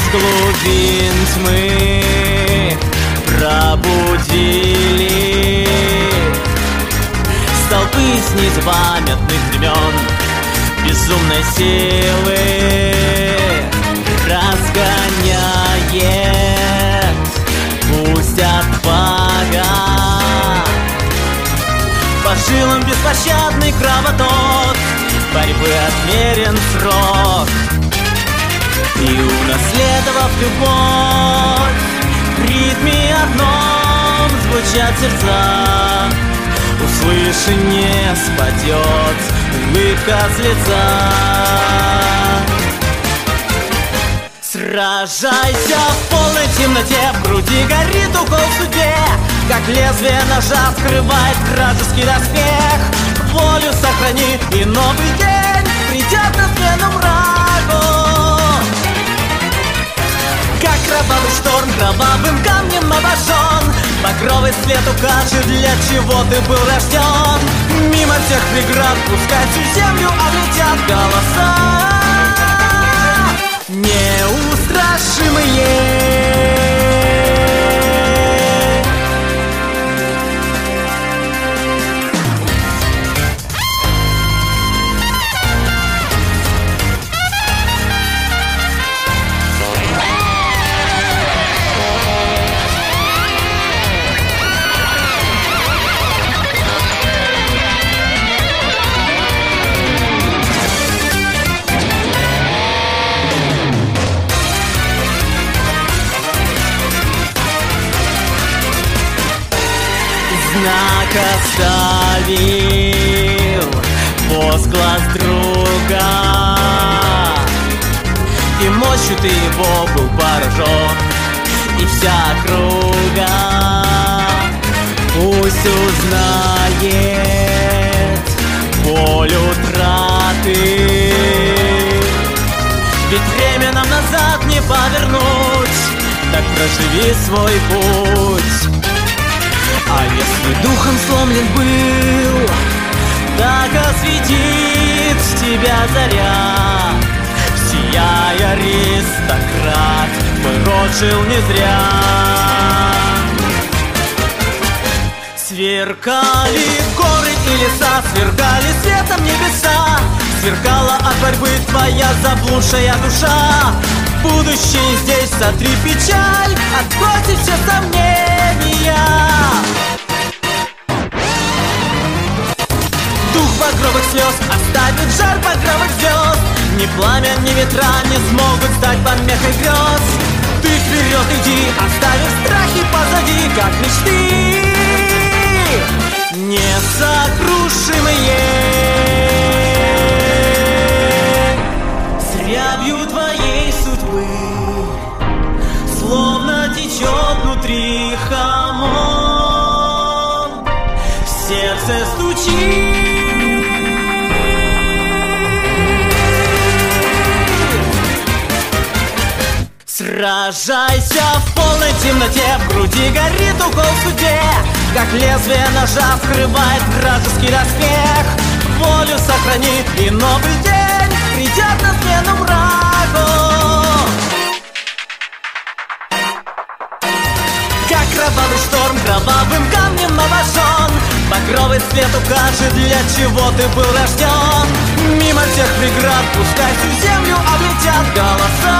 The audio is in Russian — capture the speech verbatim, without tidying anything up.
глубин тьмы пробудили столпы с незапамятных времен безумной силы, разгоняет пусть отвага. По жилам беспощадный кровоток, борьбы отмерен срок. И унаследовав любовь, в ритме одном звучат сердца. Услыши, не спадет улыбка с лица. Сражайся в полной темноте, в груди горит укол в судьбе, как лезвие ножа скрывает вражеский доспех. Волю сохрани, и новый день придет на смену мраку. Как кровавый шторм кровавым камнем обожжен, багровый свет укажет, для чего ты был рожден. Мимо всех преград пускай всю землю облетят голоса неустрашимые. Знак оставил возглас друга, и мощью ты его был поражен, и вся округа пусть узнает боль утраты. Ведь время нам назад не повернуть, так проживи свой путь. А если духом сломлен был, так осветит тебя заря. Сияй, аристократ, твой род жил не зря. Сверкали горы и леса, сверкали светом небеса, сверкала от борьбы твоя заблудшая душа. Будущее здесь, сотри печаль, отбрось все сомнения. Дух багровых слез оставит жар багровых звезд. Ни пламя, ни ветра не смогут стать помехой грез. Ты вперед иди, оставив страхи позади, как мечты несокрушимые. С рябью твоей судьбы словно течет внутри хамон, сердце стучит. Сражайся в полной темноте, в груди горит укол в суде, как лезвие ножа скрывает вражеский доспех. Волю сохрани, и новый день придет на смену мраку. Как кровавый шторм кровавым камнем обожжен, багровый свет укажет, для чего ты был рожден. Мимо всех преград пускай всю землю облетят голоса